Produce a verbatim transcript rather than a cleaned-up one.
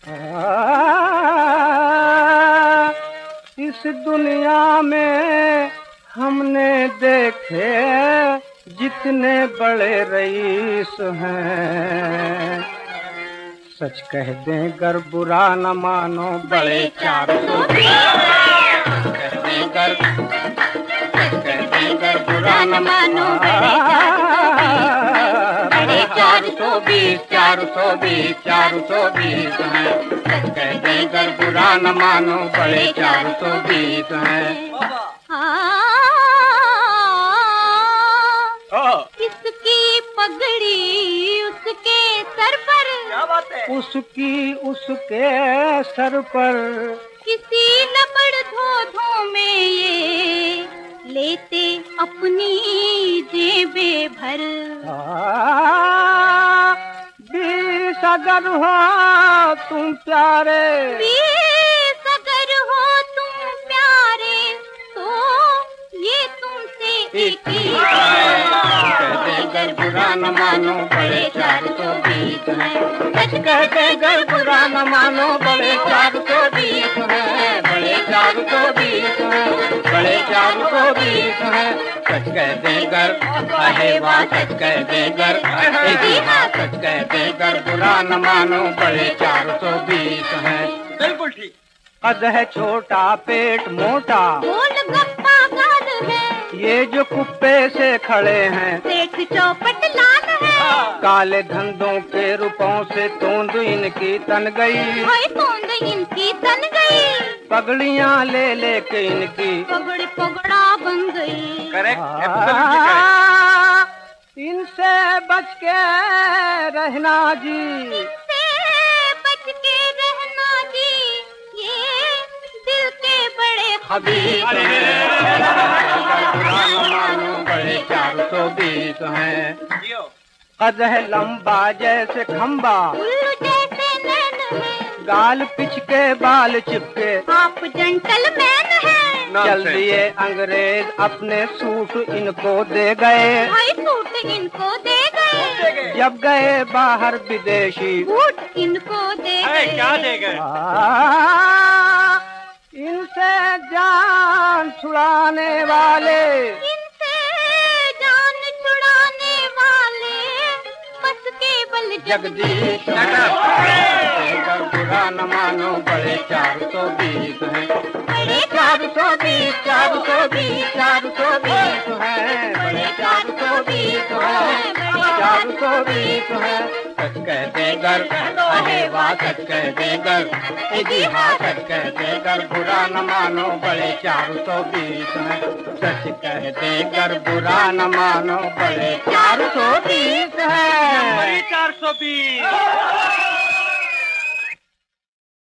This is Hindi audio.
इस दुनिया में हमने देखे जितने बड़े रईस हैं, सच कह दें गर बुरा न मानो बड़े चार सौ कह दें गर कह दें गर बुरा न मानो बड़े चार सौ बीस चार सौ बीस चार सौ बीस हैं, सच कह दें गर बुरा न मानो बड़े चार सौ बीस हैं। किसकी पगड़ी उसके सर पर, क्या बात है? उसकी उसके सर पर किसी लबड़ धो-धो में ये लेते अपनी जेबे भर। बीस अगर हो तुम प्यारे, बीस अगर हो तुम प्यारे, तो ये तुमसे एक ही गर बुरा न मानो बड़े चार सौ बीस हैं, सच कहते गर बुरा न मानो बड़े चार सौ बीस हैं, बड़े चार सौ बीस हैं, बड़े चार सौ बीस हैं, सच कहते गर अहे वाह सच कहते गर जी हाँ सच कहते गर बुरा न मानो बड़े चार सौ बीस हैं। बिल्कुल ठीक। कद है छोटा पेट मोटा, गोलगप्पा गाल है, ये जो कुप्पे से खड़े हैं सेठ चौपट लाल है, काले धंधों के रुपयों से तोंद इनकी तन गई, ओए तोंद इनकी तन गई, पगड़ियां ले लेके इनकी पगड़ी पगड़ा बन गई। करेक्ट। इनसे बच के रहना जी, इनसे बच के रहना जी, ये दिल के बड़े खबीस मानो बड़े चार सौ बीस हैं, कद है लंबा जैसे खंबा, उल्लू जैसे नैन है, गाल पिच के बाल चिपके, आप जेंटलमैन है, चल दिए अंग्रेज अपने सूट इनको दे गए, भाई सूट इनको दे गए, जब गए बाहर विदेशी बूट इनको दे गए। क्या दे गए? इनसे जान छुड़ाने वाले, इनसे जान छुड़ाने वाले बस केवल जगदीश गर बुरा न मानो बड़े चार सौ बीस हैं, बड़े चार सौ बीस चार सौ बीस चार सौ बीस हैं, बड़े चार सौ बीस हैं, चार सौ बीस हैं, सच कहते गर अहे वाह सच कहते गर जी हाँ सच कहते गर बुरा न मानो बड़े चार सौ बीस हैं, सच कहते गर बुरा न मानो बड़े चार सौ बीस हैं, चार सौ बीस।